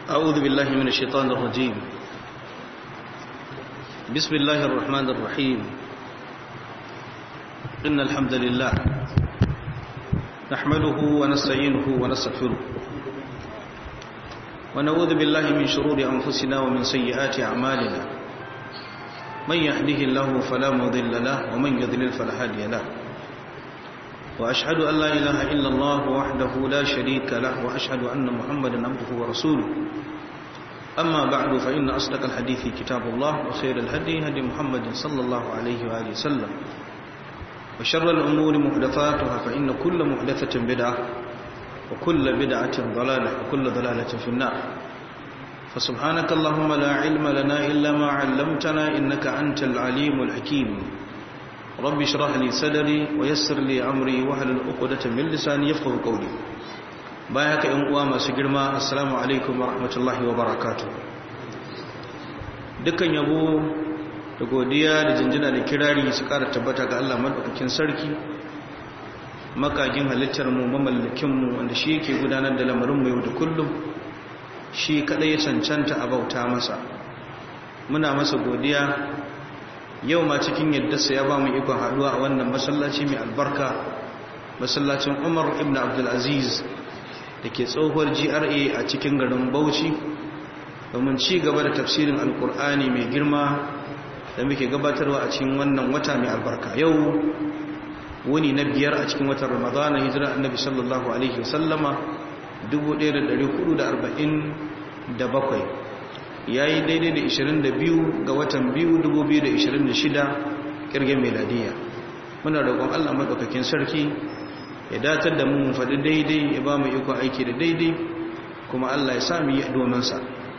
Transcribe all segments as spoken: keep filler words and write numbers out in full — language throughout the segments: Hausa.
أعوذ بالله من الشيطان الرجيم. بسم الله الرحمن الرحيم. إن الحمد لله نحمده ونستعينه ونستغفره ونعوذ بالله من شرور أنفسنا ومن سيئات أعمالنا. من يهده الله فلا مضل له ومن يضلل فلا هادي له. وأشهد أن لا إله إلا الله وحده لا شريك له وأشهد أن محمدا عبده ورسوله. أما بعد فإن أصدق الحديث كتاب الله وخير الهدي هدي محمد صلى الله عليه وآله وسلم وشر الأمور محدثاتها فإن كل محدثة بدعة وكل بدعة ضلالة وكل ضلالة في النار. فسبحانك اللهم لا علم لنا إلا ما علمتنا إنك أنت العليم الحكيم. رب اشرح لي صدري ويسر لي أمري واحلل عقدة من لساني يفقهوا قولي. بايعك إن uwa masu girma, assalamu alaikum wa rahmatullahi wa barakatuh. Dukkan yabo da godiya da jinjina da kirari su ƙara tabbata ga Allah madaukakin sarki, makagin halittar mu, mamallakin mu, wanda shi yake gudanar da lamarin mu yau da kullum. Shi kadai ya cancanta a bauta masa. Muna masa godiya. Yau ma cikin yaddarsa ya ba mu ikon haduwa a wannan masallaci mai albarka, masallacin Umar ibn Abdul Aziz da ke tsohuwar G R A a cikin garin Bauchi, domin ci gaba da tafsirin Alkur'ani mai girma da muke gabatarwa a cikin wannan wata mai albarka. Yau wuni na biyar a cikin watan Ramadana, hijira annabi sallallahu alaihi wasallama dubu ɗaya da ɗari hudu da arba'in da bakwai. Ya yi daidai da ishirin da biyu ga watan biyu dubu biyu da ishirin da shida ƙirgin meladiya. Muna roƙon Allah maɗaukakin sarki ya datar da mu faɗi daidai, ya ba mu ikon aiki da daidai, kuma Allah ya sami yi dominsa.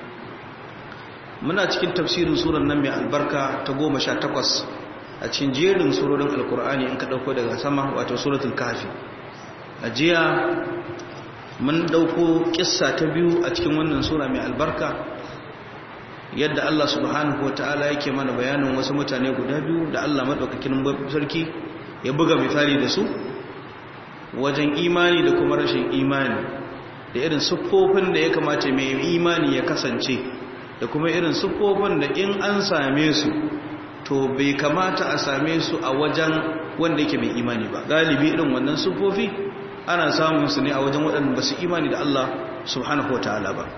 Muna cikin tafsirin surar nan mai albarka ta goma sha takwas a cikin jerin surorin alkur'ani in ka ɗauko daga sama, wato suratul kafi. A jiya mun ɗauko ƙissa ta biyu a cikin wannan sura mai albarka, yadda Allah subhanahu wa ta'ala yake mana bayanin wasu mutane guda biyu da Allah maɗaukakin sarki ya buga misali da su wajen imani da kuma rashin imani, da irin siffofin da ya kamata mai imani ya kasance, da kuma irin siffofin da in an same su to bai kamata a same su a wajen wanda yake mai imani ba. Galibi irin wannan siffofi ana samun su ne a wajen waɗanda ba su imani da Allah subhanahu wa ta'ala ba.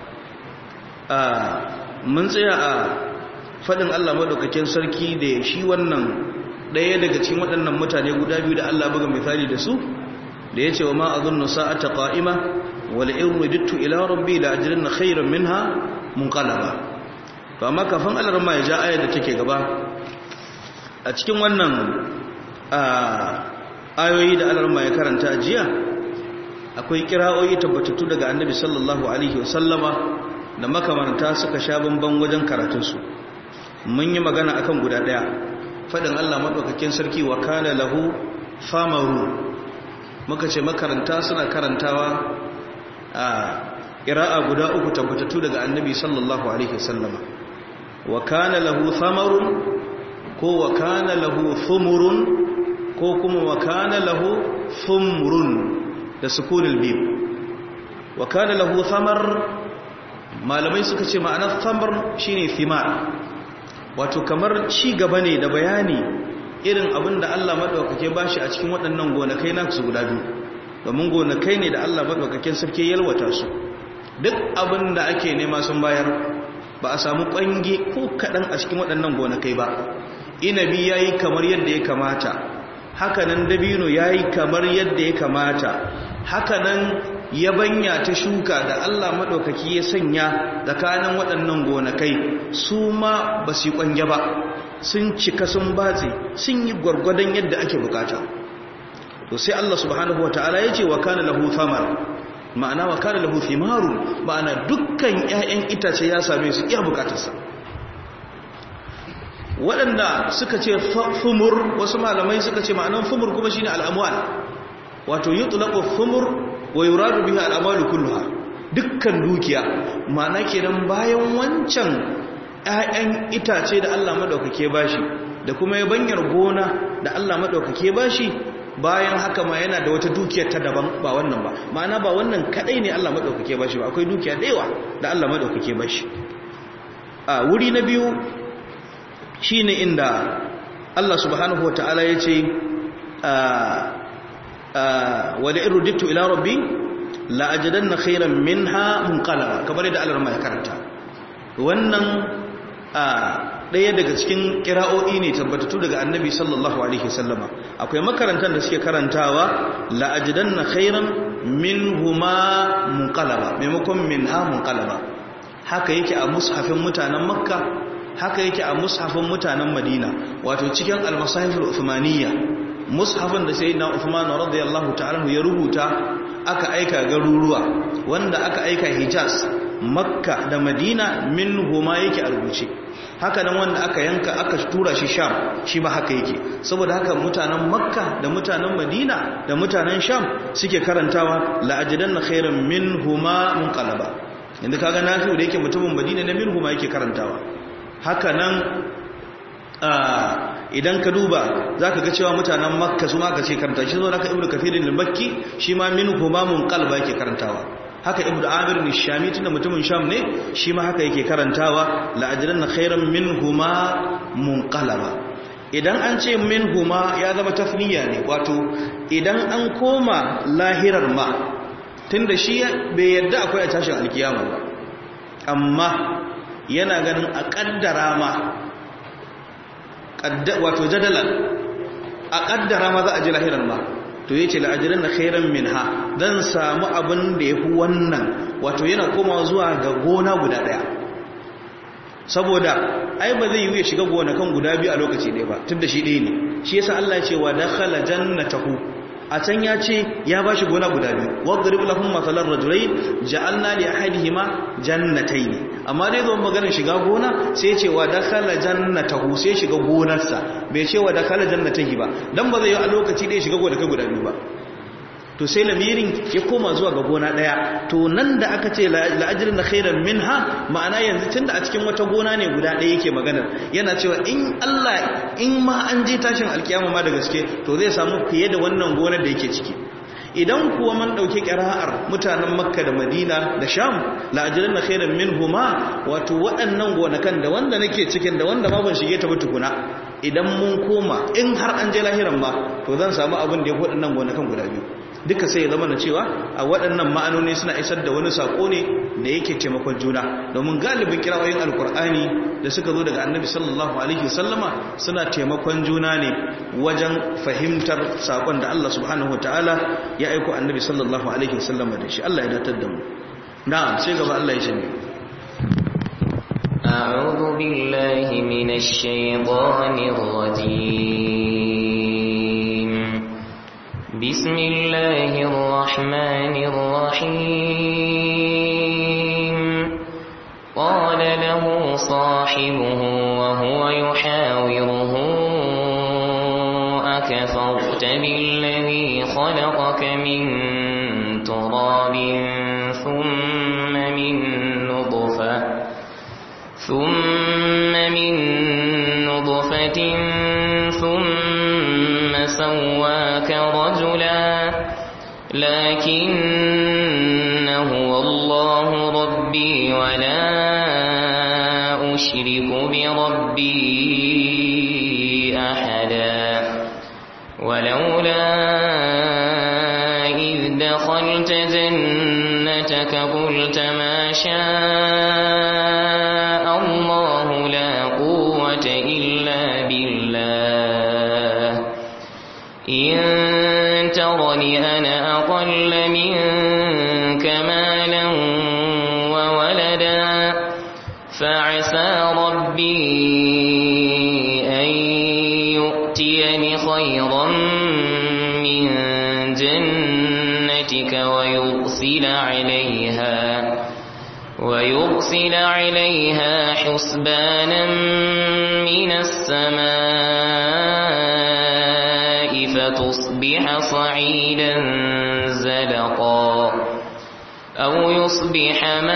Mun tsaya a faɗin Allah maɗaukakin sarki da shi wannan ɗaya daga cikin waɗannan mutane guda biyu da Allah buga misali da su, da ya ce wa ma azunnu sa'ata qa'ima wa la in wajadtu ila rabbi la ajranna khayran minha munqalaba. To amma kafin Allah ma ya ja ayar da take gaba, a cikin wannan ayoyi da Allah ma ya karanta jiya, akwai kira'o'i tabbatattu daga Annabi sallallahu alaihi wasallama da makamanta suka sha bamban wajen karatunsu. Mun yi magana akan guda daya, fadin Allah madaukakin sarki wa kana lahu famaru. Muka ce makaranta suna karantawa a qira'a guda uku tabbatattu daga Annabi sallallahu alaihi wasallama. Wa kana lahu famarun, ko wa kana lahu thumurun, ko kuma wa kana lahu thumrun da sukunul mim. Wa kana lahu thamar, malamai suka ce ma'anar thamar shine thimar, wato kamar ci gaba ne da bayani irin abin da Allah madaukake bashi a cikin waɗannan gonakai na su guda biyu, domin gonakai ne da Allah madaukaken sarki yalwata su. Duk abin da ake nema sun bayar, ba a samu ƙwange ko kaɗan a cikin waɗannan gonakai ba. Inabi yayi kamar yadda ya kamata, hakanan dabino yayi kamar yadda ya kamata, hakanan yabanya ta shuka da Allah maɗaukaki ya sanya tsakanin waɗannan gonakai su ma ba su yi ƙwange ba, sun cika sun batse, sun yi gwargwadon yadda ake bukata. To sai Allah subhanahu wataala ya ce wa kana lahu thamar, ma'ana wa kana lahu thimarun, ma'ana dukkan ƴaƴan itace ya same su iya bukatarsa. Waɗanda suka ce thumur, wasu malamai suka ce ma'anan thumur kuma shine al'amwal, wato yutlaqu thumur wa yuradu biha al'amalu kulluha, dukkan dukiya. Ma'ana kenan bayan wancan ƴaƴan itace da Allah madaukake bashi da kuma yabanyar gona da Allah madaukake bashi, bayan haka ma yana da wata dukiyar ta daban ba wannan ba, ma'ana ba wannan kadai ne Allah madaukake bashi ba, akwai dukiya da yawa da Allah madaukake bashi. A wuri na biyu shine inda Allah subhanahu wataala yace wa la irudtu ila rabbi la ajadanna khayran minha munqalaba, kamar da Allah ya karanta wannan ɗaya daga cikin ƙira'o'i ne tabbatattu daga annabi sallallahu alaihi wasallama. Akwai makarantar da suke karantawa la'ajidanna khairan minhuma munqalaba maimakon minha munqalaba. Haka yake a mushafin mutanen Makka, haka yake a mushafin mutanen Madina, wato cikin al-masahif al-uthmaniyya, mushafin da sayyidina Uthman radiyallahu ta'ala ya rubuta aka aika garuruwa, wanda aka aika Hijaz, Makka da Madina minhuma yake a rubuce. Haka nan wanda aka yanka aka tura shi Sham shi ma haka yake. Saboda haka mutanen Makka da mutanen Madina da mutanen Sham suke karantawa la'ajidanna khairan minhuma munqalaba. Inda kaga Nafi'u da yake mutumin Madina ne minhuma yake karantawa. Haka nan idan ka duba zaka ga cewa mutanen Makka su ma aka ce karanta shi, zo naka Ibnu Kathir al-Makki shi ma minhuma munqalaba yake karantawa. Haka Ibnu Amir al-Shami tunda mutumin Sham ne shi ma haka yake karantawa la'ajidanna khairan minhuma munqalaba. Idan an ce minhuma ya zama tafniya ne, wato idan an koma lahirar ma, tunda shi bai yadda akwai a tashin alkiyama ba, amma yana ganin a kaddara ma, wato jadalan a kaddara ma za a ji lahirar ma, to yace la'ajidanna khairan minha, dan samu abin da yafi wannan, wato yana komawa zuwa ga gona guda daya. Saboda ai ba zai yi ya shiga gonakan guda biyu a lokaci ɗaya ba, tunda shi ɗaya ne. Shi yasa Allah ya ce wa dakhala jannatahu, a can ya ce ya bashi gona guda biyu, wadrib lahum mathalan rajulayn ja'alna li ahadihima jannatayn. Amma dai zo maganar shiga gona sai ya ce wa dakhala jannatahu, sai shiga gonarsa, bai ce wa dakhala jannatahi ba, dan ba zai yi a lokaci ɗaya shiga gonakai guda biyu ba. To sai lamirin ya koma zuwa ga gona daya. To nan da aka ce la'ajrin na khairan minha, ma'ana yanzu tunda a cikin wata gona ne guda daya yake maganar, yana cewa in Allah in ma an je tashin alkiyama ma da gaske, to zai samu fiye da wannan gonar da yake ciki. Idan kuwa man dauke qira'ar mutanen Makka da Madina da Sham, la'ajrin na khairan minhuma, wato waɗannan gonakan da wanda nake cikin da wanda ma ban shige ta ba tukuna, idan mun koma in har an je lahiran ma, to zan samu abin da ya fi waɗannan gonakan guda biyu. Duka sai ya zama na cewa a waɗannan ma'anoni suna isar da wani sako ne da yake taimakon juna, domin galibin kirawoyin alkur'ani da suka zo daga annabi sallallahu alaihi wasallama suna taimakon juna ne wajen fahimtar sakon da Allah subhanahu wataala ya aiko annabi sallallahu alaihi wasallama da shi. Allah ya datar da mu. Na'am, sai gaba Allah ya ce ne a'udhu billahi minash shaitanir rajim. بسم الله الرحمن الرحيم. قال له صاحبه وهو يحاوره أكفرت بالذي خلقك من تراب ثم من نطفة ثم من نطفة ثم سواك رجلا لكن هو الله ربي ولا أشرك بربي أحدا ولولا إذ دخلت جنتك قلت ما شاء الله لا قوة إلا بالله إن ترني أنا أقل منك مالا وولدا فعسى ربي أن يؤتيني خيرا من جنتك ويرسل عليها ويرسل عليها حسبانا من السماء فتصبح صعيدا زلقا أو يصبح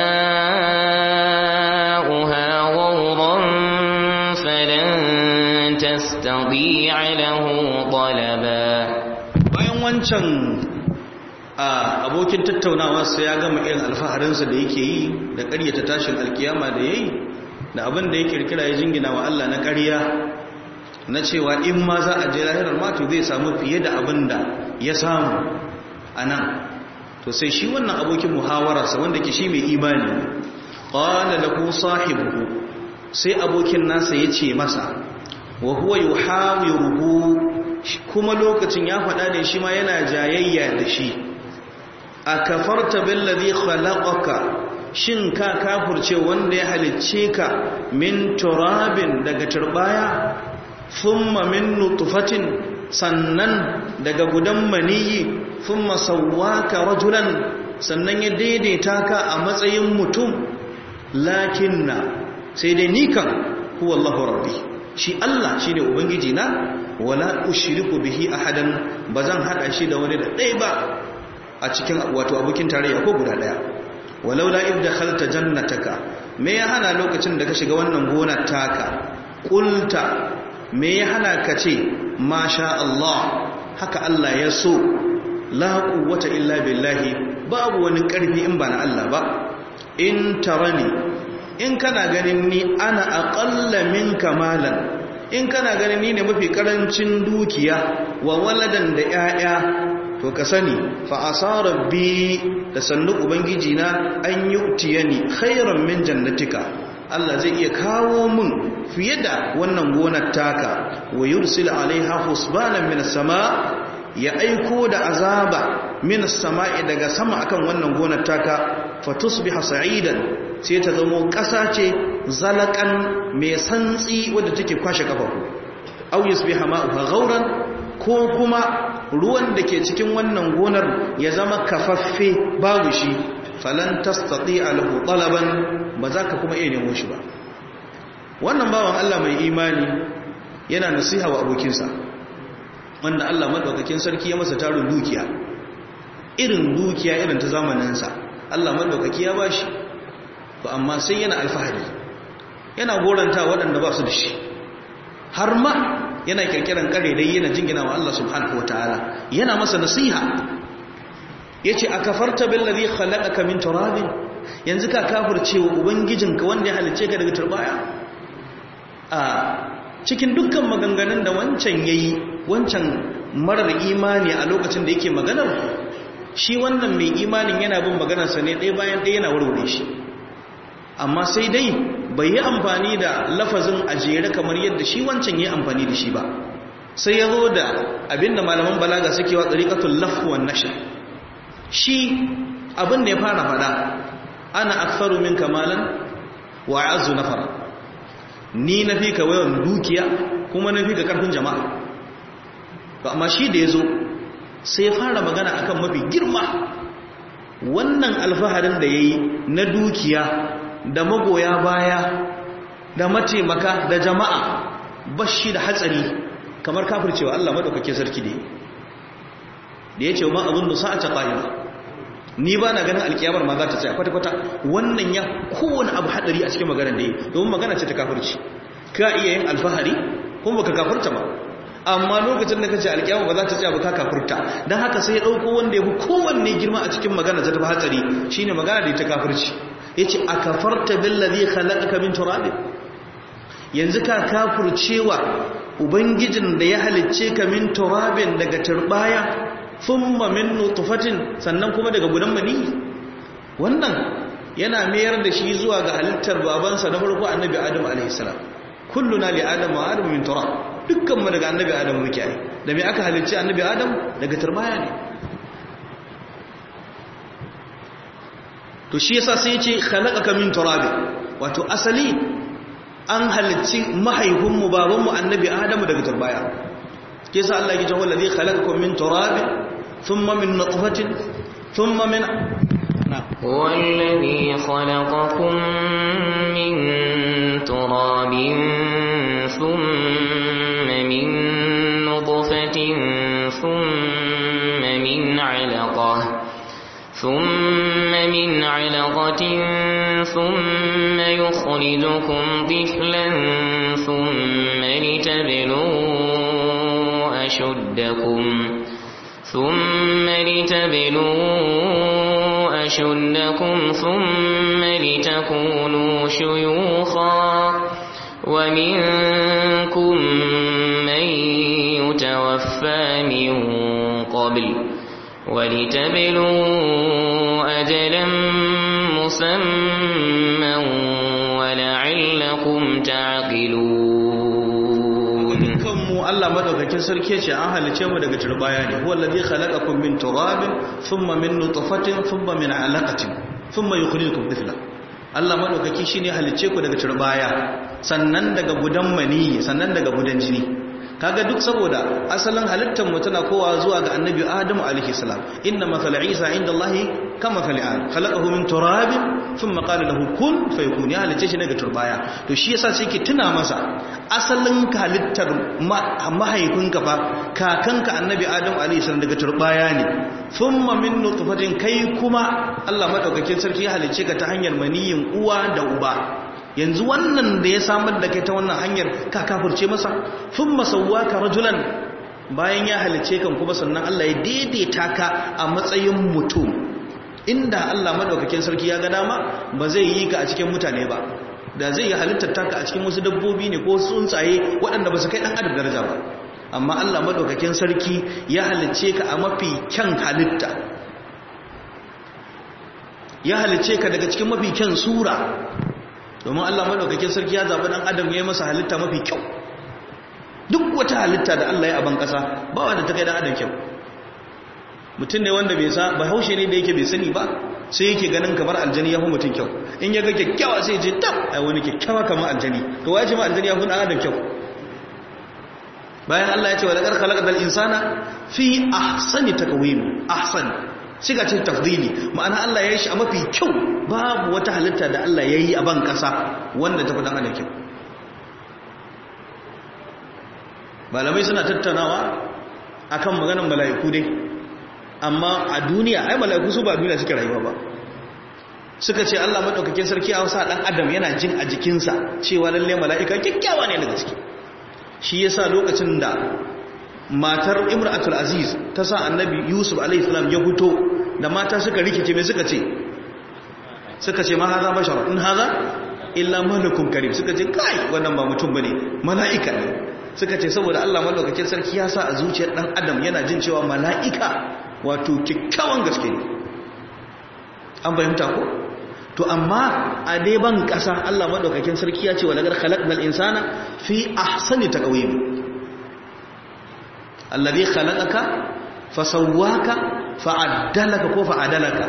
ماؤها غورا فلن تستطيع له طلبا. wancan abokin tattaunawa sai ya gama irin alfaharinsa da yake yi da ƙaryata tashin alkiyama da yayi da abin da ya kirkira ya jingina wa Allah na ƙarya na cewa in ma za a je lahirar ma to zai samu fiye da abin da ya samu anan to sai shi wannan abokin muhawararsa wanda ke shi mai imani qala lahu sahibuhu sai abokin nasa ya ce masa wa huwa yuhawiruhu kuma lokacin ya faɗa ne shi ma yana jayayya da shi akafarta billazi khalaqaka shin ka kafirce wanda ya halicce ka min turabin daga turbaya thumma min nutfatin sannan daga gudan maniyi thumma sawwaka rajulan sannan ya daidaita ka a matsayin mutum lakinna sai dai ni kan huwa Allahu rabbi shi Allah shine ubangiji na wala ushriku bihi ahadan bazan hada shi da wani da dai ba a cikin wato abokin tarayya ko guda daya walaula id dakhalta jannataka me ya hana lokacin da ka shiga wannan gonar taka qulta me ya hana ka ce masha Allah haka Allah ya so la quwwata illa billahi babu wani karfi in ba na Allah ba in tarani in kana ganin ni ana aqalla minka malan in kana ganin ni ne mafi karancin dukiya wa waladan da 'ya'ya to ka sani fa asara bi da sannu ubangiji na an yu'tiyani khairan min jannatika Allah zai iya kawo mun fiye da wannan gonar taka wa yursil alaiha husbanan min as-sama ya aiko da azaba min as-sama'i daga sama akan wannan gonar taka fatusbiha sa'idan sai ta zamo ƙasa ce zalakan mai santsi wadda take kwashe kafafu aw yusbiha ma'uha ghauran ko kuma ruwan da ke cikin wannan gonar ya zama kafaffe babu shi falan tastati'a lahu talaban ba za ka kuma iya nemo shi ba. Wannan bawan Allah mai imani yana nasiha wa abokinsa wanda Allah madaukakin sarki ya masa tarin dukiya irin dukiya irin ta zamaninsa Allah madaukaki ya bashi to amma sai yana alfahari yana goranta waɗanda ba su da shi har ma yana kirkiran kare dai yana jingina wa Allah subhanahu wataala yana masa nasiha yace akafarta billazi khalaqaka min turabin yanzu ka kafirce wa ubangijinka wanda ya halice ka daga turbaya a cikin dukkan maganganun da wancan yayi wancan marar imani a lokacin da yake maganar shi wannan mai imanin yana bin maganarsa ne ɗaya bayan ɗaya yana warware shi amma sai dai bai yi amfani da lafazin ajere kamar yadda shi wancan yi amfani da shi ba sai ya zo da abinda malaman balaga suke wa tsarikatul lafwan nashr shi abin da ya fara fada ana aktharu min kamalan wa azu nafar ni nafi ka wayan dukiya kuma nafi ka karfin jama'a to amma shi da yazo sai ya fara magana akan mafi girma wannan alfaharin da yayi na dukiya da magoya baya da mataimaka da jama'a bashi da hatsari kamar kafircewa Allah madaukake sarki da da yace ma abun da sa'a ta qaima ni ba na ganin alkiyamar ma za ta tsaya kwata kwata wannan ya kowane abu hadari a cikin maganar da yi domin magana ce ta kafirci ka iya yin alfahari kuma baka kafirta ba amma lokacin da kace alkiyama ba za ta tsaya ba ka kafirta dan haka sai ya dauko wanda yafi kowanne girma a cikin magana ta tafi hatsari shine magana da ta kafirci yace akafarta billazi khalaqaka min turab yanzu ka kafircewa ubangijin da ya halicce ka min turabin daga turbaya thumma min nutfatin sannan kuma daga gudan mani wannan yana mayar da shi zuwa ga halittar babansa na farko annabi adam alaihi salam kulluna li adam wa adam min turab dukkan mu daga annabi adam muke ai da me aka halicce annabi adam daga turbaya ne to shi yasa sai yace khalaqaka min turab wato asali an halicci mahaifinmu babanmu annabi adamu daga turbaya ke sa Allah ya ce wallazi khalaqakum min turab thumma min nutfatin thumma min wallazi khalaqakum min turabin thumma min nutfatin thumma min 'alaqah thumma min 'alaqatin ثم يخرجكم طفلا ثم لتبلغوا أشدكم ثم لتبلوا أشدكم ثم لتكونوا شيوخا ومنكم من يتوفى من قبل ولتبلوا أجلا مسمى ولعلكم تعقلون. Allah madaukakin sarki ce an halice mu daga turbaya ne, huwa allazi khalaqakum min turabin thumma min nutfatin thumma min alaqatin thumma yukhrijukum tifla. Allah madaukaki shine halice ku daga turbaya, sannan daga gudan mani, sannan daga gudan jini. Kaga duk saboda asalin halittar mu tana kowa zuwa ga annabi Adamu alaihi salam. Inna mathala Isa inda Allahi kama mathali Adam, khalaqahu min turabin thumma qala lahu kun fayakun. Ya halice shi daga turbaya. To shi yasa sai ke tuna masa asalin halittar mahaifinka fa kakanka annabi Adamu alaihi salam daga turbaya ne. Thumma min nutfatin, kai kuma Allah madaukakin sarki ya halice ka ta hanyar maniyin uwa da uba. Yanzu wannan da ya samar da kai ta wannan hanyar ka kafirce masa. Thumma sawwaka rajulan, bayan ya halice kan kuma sannan Allah ya daidaita ka a matsayin mutum. Inda Allah madaukakin sarki ya ga dama ba zai yi ka a cikin mutane ba, da zai yi halittar taka a cikin wasu dabbobi ne ko tsuntsaye waɗanda ba su kai ɗan adam daraja ba. Amma Allah madaukakin sarki ya halice ka a mafi kyan halitta, ya halice ka daga cikin mafi kyan sura, domin Allah madaukakin sarki ya zaɓi ɗan adam ya yi masa halitta mafi kyau. Duk wata halitta da Allah ya aban ƙasa ba wanda ta kai ɗan adam kyau. Mutum ne wanda bai sa, ba haushe ne da yake bai sani ba, sai yake ganin kamar aljani ya fi mutum kyau. In ya ga kyakkyawa sai je tab ai wani kyakkyawa kamar aljani, to waje ma aljani ya fi ɗan adam kyau. Bayan Allah ya ce wa laqad khalaqnal insana fi ahsani taqwim, ahsan siga ce tafdili, ma'ana Allah ya yi shi a mafi kyau. Babu wata halitta da Allah ya yi a ban ƙasa wanda ta fi ɗan adam kyau. Malamai suna tattaunawa akan maganar mala'iku dai, amma a duniya ai mala'iku su ba duniya suke rayuwa ba. Suka ce Allah madaukakin sarki a wasa dan adam yana jin a jikinsa cewa lalle mala'ika kyakkyawa ne daga ciki. Shi yasa lokacin da matar Imratul Aziz ta sa Annabi Yusuf alaihi salam ya fito, da mata suka rikice me suka ce suka ce ma haza bashar in haza illa malakun karim. Suka ce kai wannan ba mutum bane, mala'ika ne. Suka ce saboda Allah madaukakin sarki ya sa a zuciyar dan adam yana jin cewa mala'ika wato kikkiawan gaske ne. An fahimta ko? To amma a dai ban kasa Allah madaukakin sarki ya ce wa laqad khalaqnal insana fi ahsani taqwim. Alladhi khalaqaka fasawwaka fa'addalaka ko fa'adalaka.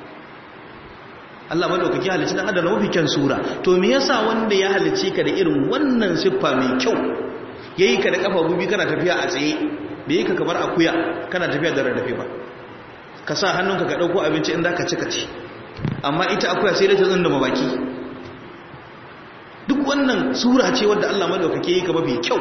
Allah madaukaki ya halicci dan adam mafi kyan sura. To me yasa wanda ya halicce ka da irin wannan siffa mai kyau, yayi ka da kafa bubi kana tafiya a tsaye, bai yi ka kamar akuya kana tafiya da rarrafe ba, ka sa hannunka ka dauko abinci inda ka ci ka ci, amma ita akuya sai dai ta zunda mabaki. Duk wannan sura ce wadda Allah madaukake yi ka mafi kyau.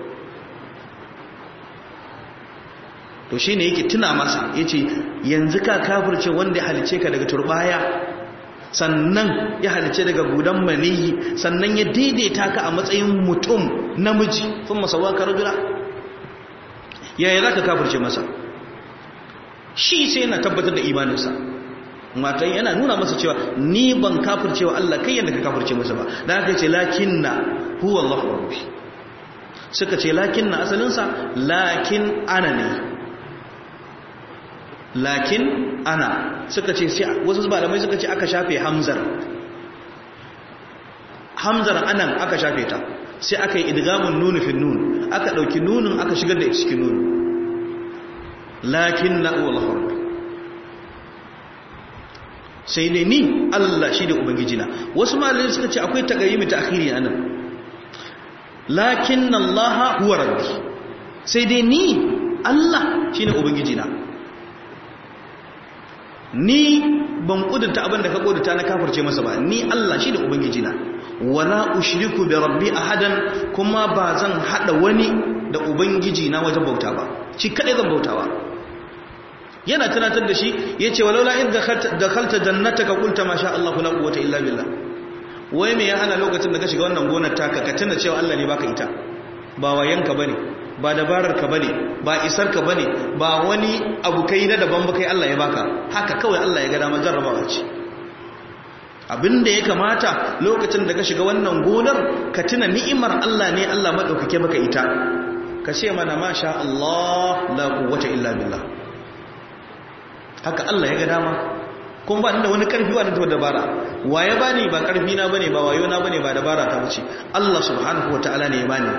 To shine yake tuna masa, yace yanzu ka kafirce wanda ya halice ka daga turbaya, sannan ya halice daga gudan maniyi, sannan ya daidaita ka a matsayin mutum namiji, thumma sawwaka rajula. Yaya zaka kafirce masa? Shi sai yana tabbatar da imaninsa. Matan yana nuna masa cewa ni ban kafirce wa Allah kai yanda ka kafirce masa ba. Dan haka yace lakinna huwa Allahu rabbi. Suka ce lakinna asalinsa lakin ana ne. Lakin ana suka ce sai wasu malamai suka ce aka shafe hamzar. Hamzar anan aka shafe ta. Sai aka yi idgamun nun fi nun. Aka dauki nunin aka shigar da cikin nun. Lakinna huwa Allahu rabbi. Sai dai ni Allah shi da ubangijina. Wasu malamai suka ce akwai tagayyumi ta'khiri anan. Lakinna Allah huwa rabbi. Sai dai ni Allah shine ubangijina. Ni ban kudurta abin da ka kudurta na kafirce masa ba, ni Allah shi da ubangijina. Wala ushriku bi rabbi ahadan, kuma ba zan hada wani da ubangijina wajen bauta ba, shi kadai zan bautawa. Yana tunatar da shi yace walaula in dakhalta jannataka qulta ma sha Allah la quwwata illa billah. Wai me ya hana lokacin da ka shiga wannan gonar taka ka tuna cewa Allah ne baka ita, ba wayanka bane, ba dabarar ka bane ba isar ka bane ba wani abu kai na daban ba kai Allah ya baka haka kawai Allah ya ga dama jarrabawa ce abinda ya kamata lokacin da ka shiga wannan gonar ka tuna ni'imar Allah ne Allah madaukake maka ita ka ce mana masha Allah la quwwata illa billah haka Allah ya ga dama kun ba da wani karfi ba da dabara waye bani ba karfi na bane ba wayo na bane ba dabara ta bace Allah subhanahu wataala ne ya bani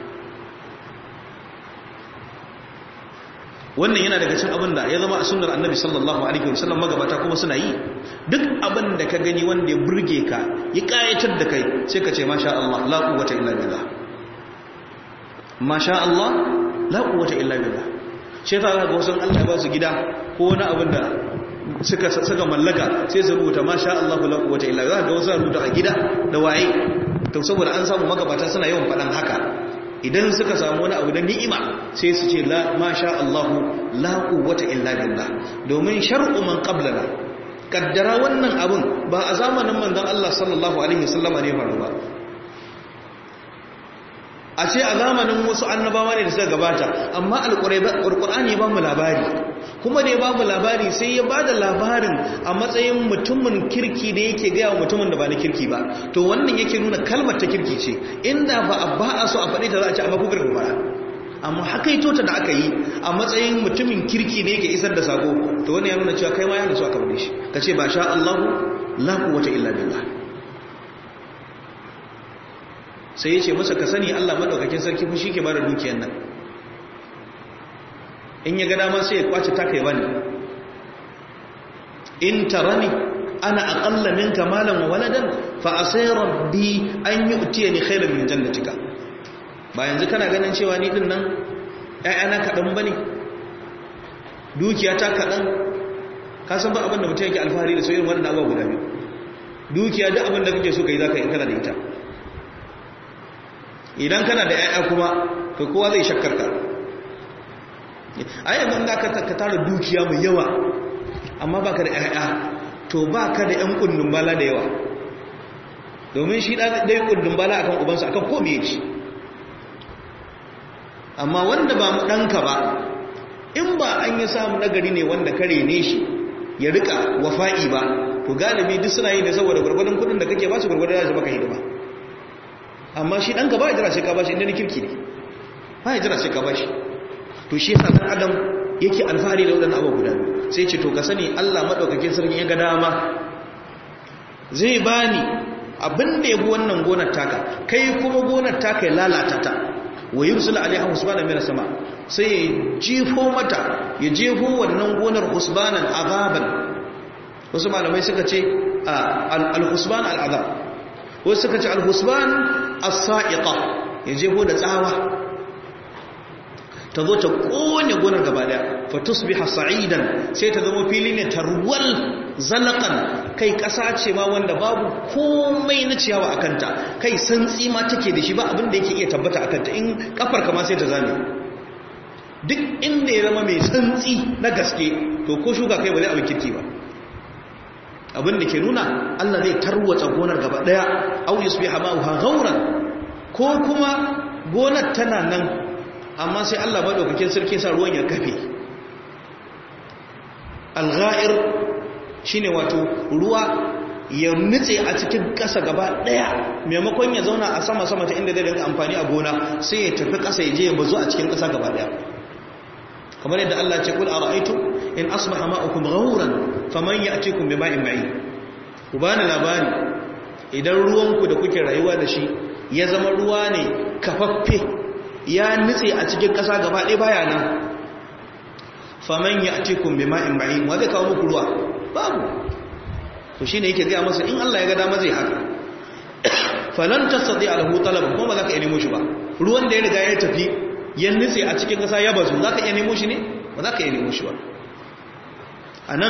wannan yana daga cikin abin da ya zama a sunnar annabi sallallahu alaihi wasallam magabata kuma suna yi duk abin da ka gani wanda ya burge ka ya kayatar da kai sai ka ce masha Allah la quwwata illa billah masha Allah la quwwata illa billah sai ta ga wasu Allah ya ba su gida ko wani abin da suka saka mallaka sai su rubuta masha Allah la quwwata illa billah ga wasu rubuta a gida da waye to saboda an samu magabata suna yawan faɗan haka idan suka samu wani abu da ni'ima sai su ce la masha Allah la quwwata illa billah domin shar'u man qablana kaddara wannan abun ba a zamanin manzon Allah sallallahu alaihi wasallam ne faru ba a ce a zamanin wasu annabawa ne da suka gabata amma alqur'ani ba mu labari kuma da ya ba mu labari sai ya ba da labarin a matsayin mutumin kirki da yake gaya wa mutumin da ba na kirki ba to wannan yake nuna kalmar ta kirki ce inda ba a ba a so a faɗi ta za a ce amma kuka gubara amma hakaito ta da aka yi a matsayin mutumin kirki ne yake isar da sako to wannan ya nuna cewa kai ma yana so aka faɗi shi ka ce ba sha Allahu la quwwata illa billah sai ya ce masa ka sani Allah madaukakin sarki fushi ke bada dukiyar nan in ya ga dama sai ya kwace ta kai bane in tarani ana aqalla minka malan wa waladan fa asay rabbi an yu'tiyani khayran min jannatika ba yanzu kana ganin cewa ni din nan ƴaƴana kadan bane dukiya ta kadan ka san ba abin da mutum yake alfahari da soyayyen wannan abubuwa guda biyu dukiya duk abin da kake so kai zaka yi kana da ita idan kana da ƴaƴa kuma to kowa zai shakkar ka ai yanzu da ka tara dukiya mai yawa amma baka da ƴaƴa to baka da ƴan kundin bala da yawa domin shi da dai kundin bala akan ubansa akan komai yake amma wanda ba mu danka ba in ba an yi samu nagari ne wanda kare ne shi ya rika wafa'i ba to galibi duk suna yi ne saboda gurgurdan kudin da kake ba su gurgurdan da baka hidima amma shi danka ba ya jira sai ka bashi inda ne kirki ne ba ya jira sai ka bashi to shi yasa dan adam yake alfahari da wadannan abubuwa guda sai ce to ka sani Allah madaukakin sarki ya ga dama zai bani abin da yabi wannan gonar taka kai kuma gonar taka ya lalata ta wa yursil alaiha husbanan min sama sai ya jefo mata ya jefo wannan gonar husbanan azaban wasu malamai suka ce al-husban al-azab wasu suka ce al-husban as-sa'iqa ya jefo da tsawa ta zo ta kone gonar gaba daya fa tusbiha sa'idan sai ta zama fili ne tarwal zalaqan kai kasa ce ma wanda babu komai na ciyawa akan ta kai santsi ma take da shi ba abin da yake iya tabbata akan ta in kafar ka ma sai ta zame duk inda ya zama mai santsi na gaske to ko shuka kai ba zai abin kirki ba abin da ke nuna Allah zai tarwatsa gonar gaba daya au yusbiha ma'uha ghauran ko kuma gonar tana nan amma sai Allah madaukakin sarki sa ruwan ya kafe al-gha'ir shine wato ruwa ya nutse a cikin ƙasa gaba daya maimakon ya zauna a sama sama ta inda zai dinga amfani a gona sai ya tafi ƙasa ya je ya bazu a cikin ƙasa gaba daya kamar yadda Allah ya ce kul ara'aytu in asbaha ma'ukum ghawran faman ya'tikum bima'in ma'in ku bani labari idan ruwanku da kuke rayuwa da shi ya zama ruwa ne kafaffe ya nutse a cikin ƙasa gaba ɗaya baya nan faman ya ce kun bima in ma'in wa zai kawo muku ruwa babu to shi ne yake gaya masa in Allah ya ga dama zai haka falan tasadi alahu talaban kuma ba za ka iya nemo shi ba ruwan da ya riga ya tafi ya nutse a cikin ƙasa ya bazu za ka iya nemo shi ne ba za ka iya nemo shi ba a nan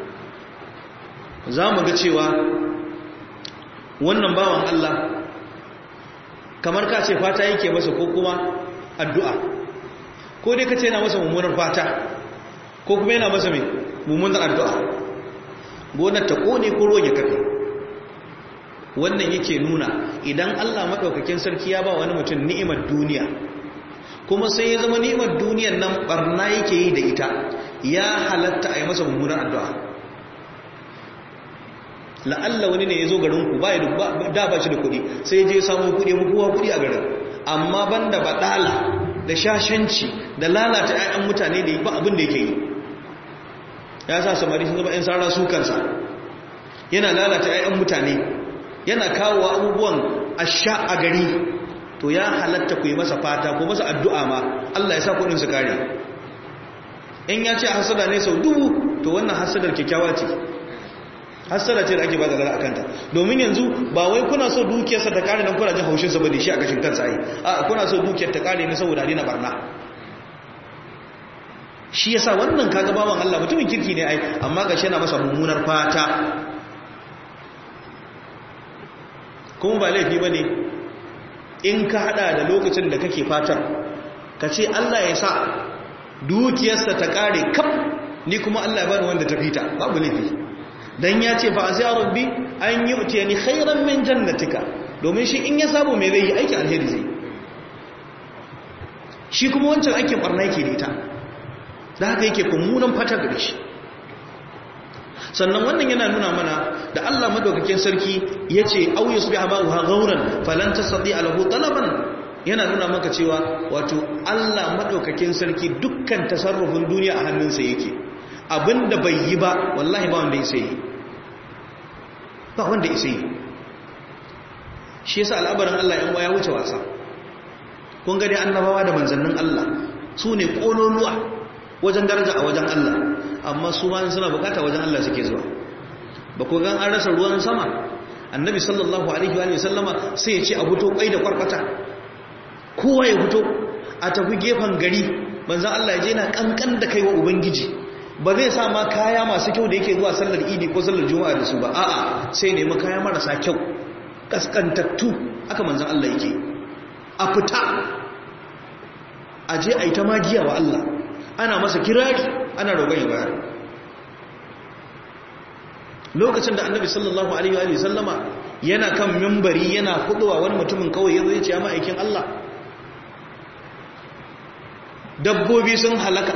za mu ga cewa wannan bawan Allah kamar ka ce fata yake masa ko kuma addu'a ko dai ka ce yana masa mummunar fata ko kuma yana masa mai mummunar addu'a gonar ta kone ko ruwan ya kafe wannan yake nuna idan Allah maɗaukakin sarki ya ba wani mutum ni'imar duniya kuma sai ya zama ni'imar duniyar nan barna yake yi da ita, ya halatta a yi masa mummunar addu'a. la'alla wani ne ya zo garinku ba da ba shi da kuɗi sai je samu kuɗi kowa kuɗi a garin, amma banda baɗala da shashanci da lalata 'ya'yan mutane da ba abin da yake yi. Ya sa samari sun zama 'yan sara su kansa, yana lalata 'ya'yan mutane, yana kawo abubuwan asha a gari. To ya halatta ku yi masa fata ko masa addu'a ma Allah ya sa kuɗin su kare. In ya ce hasada ne sau dubu, to wannan hasadar kyakkyawa ce, hasada ce da ake ba da lara a kanta. Domin yanzu ba wai kuna so dukiyarsa ta kare nan kuna jin haushinsa ba da shi a kashin kansa ai, a kuna so dukiyar ta kare ne saboda dina barna. Shi yasa wannan kaga bawan Allah mutumin kirki ne ai, amma gashi yana masa mummunar fata. Kuma ba laifi bane in ka hada da lokacin da kake fatar ka ce Allah ya sa dukiyarsa ta kare kaf, ni kuma Allah ya bani wanda ta fita, babu laifi. Dan ya ce fa asiya rabbi an yu'tiyani khairan min jannatika, domin shi in ya samu me zai yi aiki alheri zai, shi kuma wancan aikin barna yake da ita, da haka yake kummunan fata da shi. Sannan wannan yana nuna mana da Allah madaukakin sarki yace au yusbiha ma'uha ghauran falan tasdi alahu talaban, yana nuna maka cewa wato Allah madaukakin sarki dukkan tasarrufin duniya a hannunsa yake, abinda bai yi ba wallahi ba wanda yake yi, ba wanda yake yi. Shi yasa al'abarin Allah yan waya wuce wasa. Kun ga dai annabawa da manzannin Allah su ne kololuwa wajen daraja a wajen Allah, amma su ma suna bukata wajen Allah suke zuwa. Ba ku gan an rasa ruwan sama, annabi sallallahu alaihi wa sallama sai ya ce a fito kwai da kwarkwata, kowa ya fito a tafi gefen gari, manzan Allah ya je na kankan da kai wa ubangiji. Ba zai sa ma kaya masu kyau da yake zuwa sallar idi ko sallar juma'a da su ba, a'a sai nemi kaya marasa kyau kaskantattu, aka manzan Allah yake a fita a je a yi ta magiya wa Allah, ana masa kirari, ana roƙon ya bayar. Lokacin da annabi sallallahu alaihi wa sallama yana kan mimbari yana huduwa, wani mutumin kawai ya zo ya ce ya ma'aikin Allah, dabbobi sun halaka,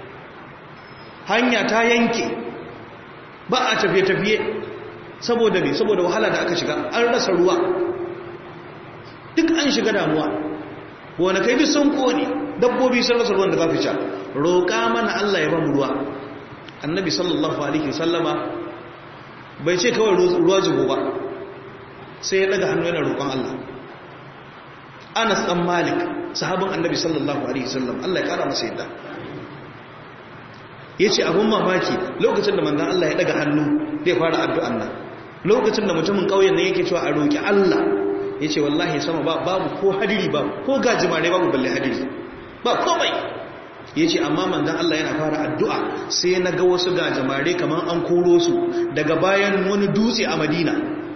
hanya ta yanke, ba a tafiye-tafiye saboda ne, saboda wahala da aka shiga, an rasa ruwa, duk an shiga damuwa, wani kai duk sun kone, dabbobi sun rasa ruwan da za su sha, roƙa mana Allah ya ba mu ruwa. Annabi sallallahu alaihi wasallama bai ce kawai ruwa zubo ba, sai ya daga hannu yana roƙon Allah. Anas dan Malik, sahabin Annabi sallallahu alaihi wasallam, Allah ya kara masa yadda, yace abun mamaki lokacin da manzon Allah ya daga hannu zai fara addu'an nan, lokacin da mutumin kauyen nan yake cewa a roƙi Allah, yace wallahi sama babu ko hadiri babu ko gajimare babu balle hadiri ba komai. Yace amma manzon Allah yana fara addu'a sai na ga wasu gajimare kaman an koro su daga bayan wani dutse a Madina,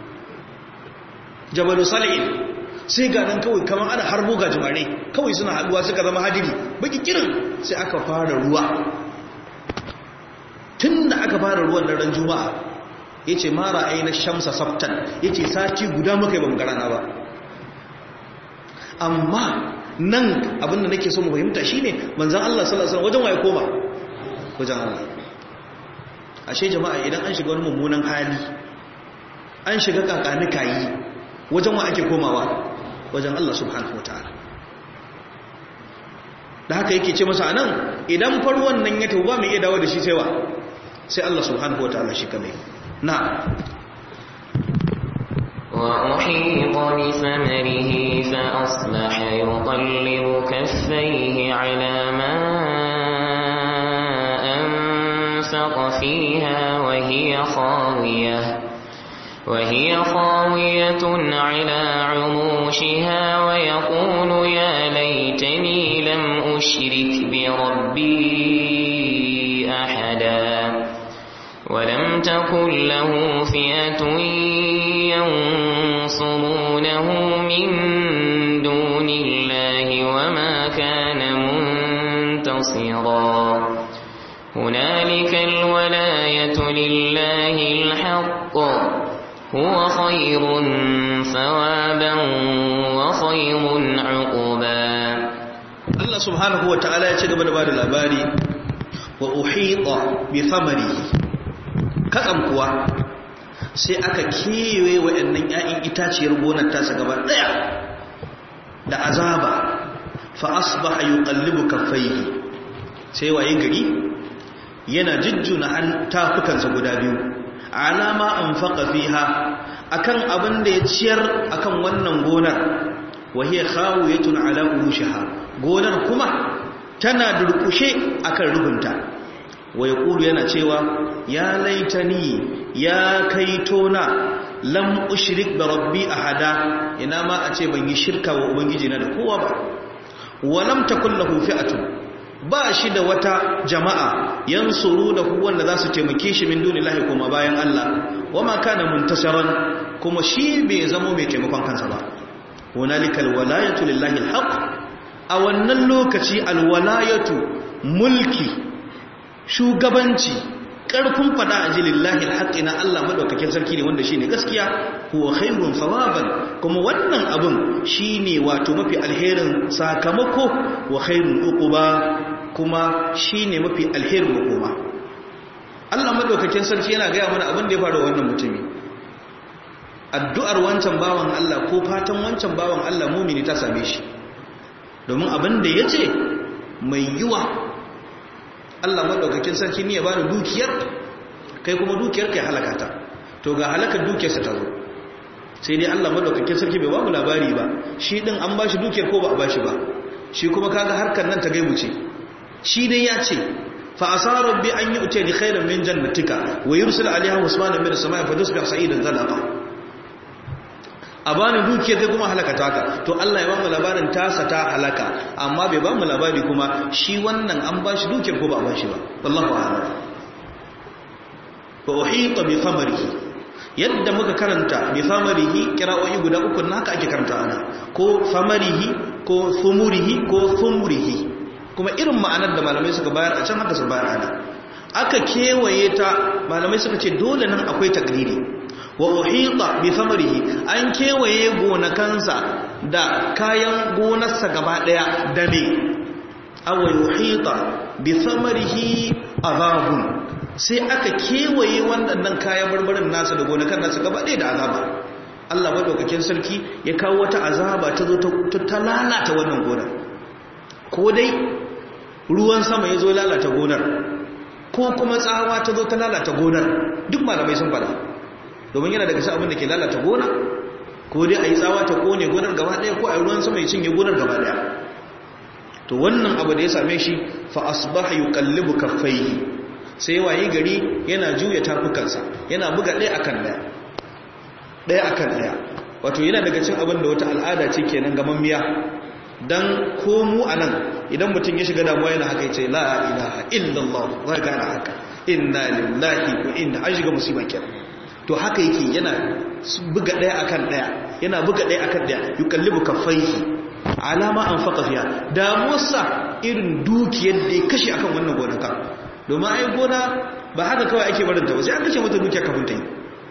Jabal Salih, sai ga nan kawai kaman ana harbo gajimare kawai suna haduwa suka zama hadiri baki kirin, sai aka fara ruwa. Tun da aka fara ruwan ran Juma'a, ya ce mara aina shamsa saftan, ya ce sati guda muka yi ba mu garana ba. Amma nan abinda nake so mu fahimta shi ne manzan Allah sallallahu alaihi wasallam wajen waye koma? Wajen Allah. Ashe jama'a idan an shiga wani mummunan hali, an shiga kakanika yi, wajen wa ake komawa? Wajen Allah subhanahu wa ta'ala. Da haka yake ce masa anan idan farwan nan ya tauba mai iya dawo da shi sai wa? Sai Allah subhanahu wa ta'ala shi kadai. نعم وأحيط بثمره فأصبح يقلب كفيه على ما أنفق فيها وهي خاوية وهي خاوية على عروشها ويقول يا ليتني لم أشرك بربي أحدا ولم تكن له فئة ينصرونه من دون الله وما كان منتصرا هنالك الولاية لله الحق هو خير ثوابا وخير عقبا. Allah subhanahu wa ta'ala ya ci gaba da bada labari wa uhita bi thamarihi kadan kuwa sai aka kewaye wayannan ƴaƴan itaciyar gonar tasa gaba daya da azaba fa asbaha yuqallibu kaffayhi sai waye gari yana jujjuna an tafukansa guda biyu alama anfaqa fiha akan abin da ya ciyar akan wannan gonar wahiya khawiyatun ala urushiha gonar kuma tana durkushe akan rubunta wa yaqulu yana cewa ya laitani ya kaitona lam ushrik bi rabbi ahada ina ma a ce ban yi shirka wa ubangiji na da kowa ba wa lam takul lahu fi'atun ba shi da wata jama'a yansuru da wanda za su taimake shi min dunillahi kuma bayan Allah wama kana muntasaran kuma shi bai zamo mai taimakon kansa ba hunalikal walayatu lillahi alhaq a wannan lokaci alwalayatu mulki shugabanci karfin fada a lillahi alhaq na Allah madaukakin sarki ne wanda shine gaskiya huwa khairun thawaban kuma wannan abun shine wato mafi alherin sakamako wa khairun uquba kuma shine mafi alherin makoma Allah madaukakin sarki yana ga mana abin da ya faru wannan mutumi addu'ar wancan bawan Allah ko fatan wancan bawan Allah mumini ta same shi domin abin da yace mai yiwa Allah madaukakin sarki ne ya bani dukiyar kai kuma dukiyar kai halakata to ga halakar dukiyarsa ta zo sai dai Allah madaukakin sarki bai ba mu labari ba shi din an bashi dukiyar ko ba a bashi ba shi kuma kaga harkar nan ta gaibu ce shi dai ya ce fa asara rabbi an yu'ti ni khairan min jannatika wa yursil alaiha usman min as-sama'i fa tusbih sa'idan zalaqa abani dukiyar kai kuma halakata ka to Allah ya ba mu labarin tasa ta halaka amma bai ba mu labari kuma shi wannan an bashi dukiyar ko ba a bashi ba wallahu a'lam fa uhita bi thamarihi yadda muka karanta bi thamarihi kira'o'i guda uku naka ake karanta ana ko thamarihi ko thumurihi ko thumurihi kuma irin ma'anar da malamai suka bayar a can haka su bayar ana aka kewaye ta malamai suka ce dole nan akwai takdiri wa uhita bi thamarihi an kewaye gonakansa da kayan gonarsa gaba daya da me aw uhita bi thamarihi azabun sai aka kewaye wannan kayan barbarin nasa da gonakan nasa gaba daya da azaba Allah madaukakin sarki ya kawo wata azaba ta zo ta lalata wannan gonar ko dai ruwan sama ya zo lalata gonar ko kuma tsawa ta zo ta lalata gonar duk malamai sun fada domin yana daga sa abin da ke lalata gona ko dai a yi tsawa ta kone gonar gaba daya ko a yi ruwan sama ya cinye gonar gaba daya to wannan abu da ya same shi fa asbaha yuqallibu kaffayhi sai waye gari yana juya tafukansa yana buga daya akan daya daya akan daya wato yana daga cin abin da wata al'ada ce kenan ga mamiya dan ko mu anan idan mutum ya shiga damuwa yana haka yace la ilaha illallah wa kana haka inna lillahi wa inna an shiga musiba kenan to haka yake yana buga daya akan daya yana buga daya akan daya yukallibu kaffaihi alama anfaqa fiha damuwarsa irin dukiyar da ya kashe akan wannan gonaka domin ai gona ba haka kawai ake barin ta ba sai an kashe mata dukiya kafin ta yi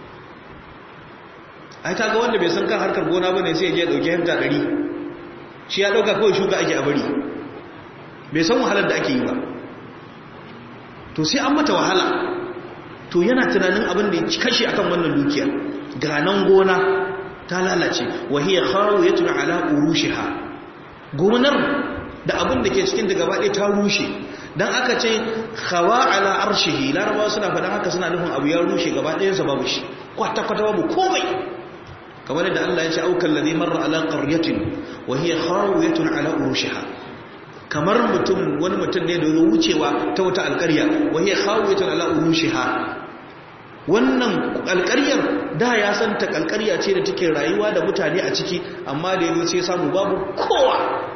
ai kaga wanda bai san kan harkar gona bane sai ya je dauke hanta dari shi ya dauka kawai shuka ake a bari bai san wahalar da ake yi ba to sai an mata wahala to yana tunanin abin da ya kashe akan wannan dukiyar ganan gona ta lalace wahiya khawiyatun ala urushiha gonar da abin da ke cikin da gaba ɗaya ta rushe dan aka ce khawa ala arshihi larabawa suna faɗan haka suna nufin abu ya rushe gaba ɗayan sa babu shi kwata kwata babu komai kamar da Allah ya ce aukal ladhi marra ala qaryatin wahiya khawiyatun ala urushiha kamar mutum wani mutum ne da ya wucewa ta wata alƙarya wahiya khawiyatun ala urushiha wannan alƙaryar da ya san ta alƙarya ce da take rayuwa da mutane a ciki amma da yanzu sai samu babu kowa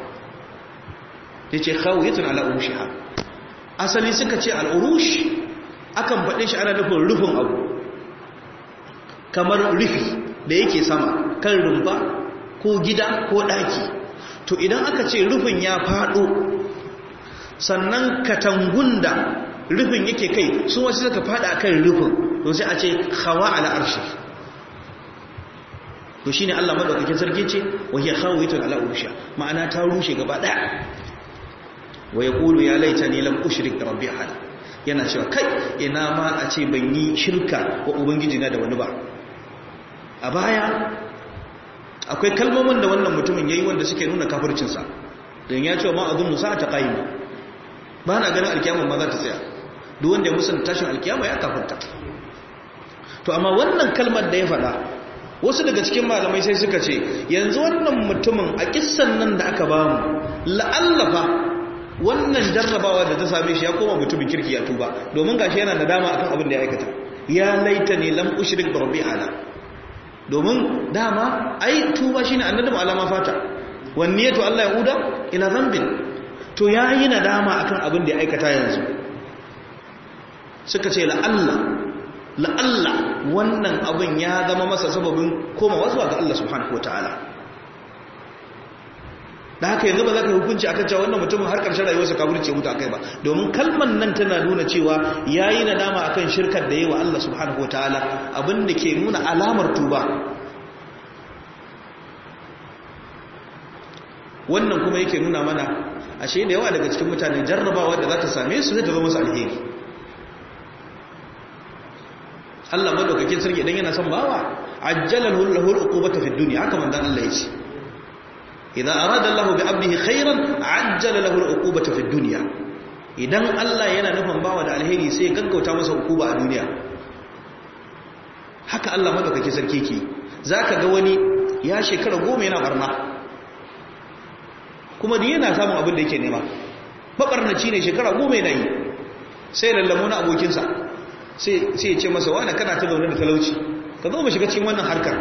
yace khawiyatun ala urushiha asali suka ce al-urush akan faɗe shi ana nufin rufin abu kamar rufi da yake sama kan rumfa ko gida ko ɗaki to idan aka ce rufin ya faɗo sannan katangun da rufin yake kai su wasu suka faɗa kan rufin to sai a ce hawa ala arshi to shine Allah madaukakin sarki ce wa hiya khawiyatun ala ursha ma'ana ta rushe gaba daya wa yaqulu ya laitani lam ushrik rabbi ahad, yana cewa kai ina ma a ce ban yi shirka wa ubangiji na da wani ba. A baya akwai kalmomin da wannan mutumin yayi wanda suke nuna kafircin sa, dan ya ce ma azunnu sa'ata qaima, ba na ganin alkiyama ma za ta tsaya. Duk wanda ya musun tashin alkiyama ya kafirta. To amma wannan kalmar da ya faɗa, wasu daga cikin malamai sai suka ce yanzu wannan mutumin a kissan nan da aka bamu la'allafa wannan jarrabawa da ta same shi ya koma mutumin kirki ya tuba, domin gashi yana nadama akan abin da ya aikata. Ya laita ne lam ushrik bi rabbi ala, domin dama ai tuba shine annadamu alama fata wan niyatu Allah ya uda ila dhanbin. To yayi nadama akan abin da ya aikata yanzu. Suka ce la'alla la'alla wannan abin ya zama masa sababin komawa zuwa ga Allah subhanahu wataala. Da haka yanzu ba za ka hukunci akan cewa wannan mutumin har ƙarshen rayuwarsa kafirci mutu akai ba, domin kalman nan tana nuna cewa yayi nadama akan shirkar da yayi wa Allah subhanahu wataala, abin da ke nuna alamar tuba. Wannan kuma yake nuna mana ashe da yawa daga cikin mutane jarrabawa da za ta same su zai ta zama musu alheri. Allah madaukakin sarki idan yana son bawa ajjalahu lahu al-uqubata fi dunya, haka manzon Allah yace idza arada Allah bi 'abdihi khairan ajjala lahu al-uqubata fi dunya. Idan Allah yana nufin bawa da alheri sai gaggauta masa hukuma a duniya. Haka Allah madaukakin sarki ke. Zaka ga wani ya shekara goma yana barna, kuma da yana samun abin da yake nema. Babarnaci ne shekara goma yana yi, sai lallamo na abokinsa sai ya ce masa wani kana ta zaune da talauci, ka zo mu shiga cikin wannan harkar.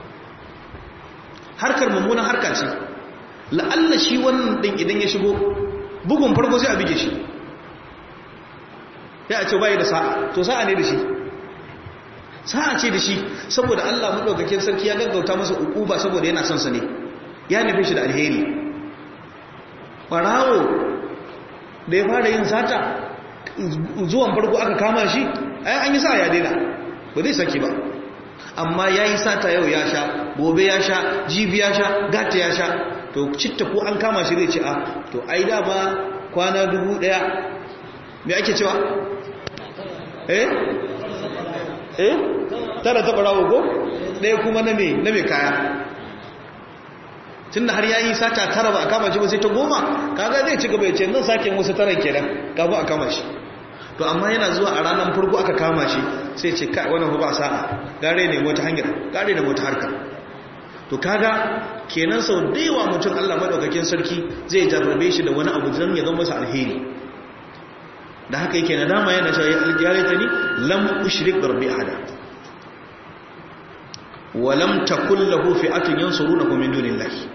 Harkar mummunan harka ce, la'alla shi wannan ɗin idan ya shigo bugun farko sai a bige shi, ya a ce bayi da sa'a, to sa'a ne da shi, sa'a ce da shi, saboda Allah maɗaukakin sarki ya gaggauta masa ukuba saboda yana son sa ne, ya nufi shi da alheri. Ɓarawo da ya fara yin sata zuwan farko aka kama shi, ai an yi sa ya daina, ba zai saki ba. Amma ya yi sata yau ya sha, gobe ya sha, jibi ya sha, gata ya sha, to citta ko an kama shi zai ce a to ai dama kwana dubu daya me ake cewa eh eh tara ta barawo ko ɗaya kuma na me na me kaya. Tunda har yayi sata tara ba a kama shi ba sai ta goma, kaga zai ci gaba ya ce nan sake musu tara kenan kafin a kama shi. To amma yana zuwa a ranar farko aka kama shi sai ce kai wannan ba sa'a, gare ne wata hanyar, gare ne wata harka. To kaga kenan sau da yawa mutum Allah madaukakin sarki zai jarrabe shi da wani abu dan ya zama masa alheri. Da haka yake nadama yana cewa ya laitani lam ushrik bi rabbi ahada wa lam takul lahu fi'atun yansurunahu min dunillahi.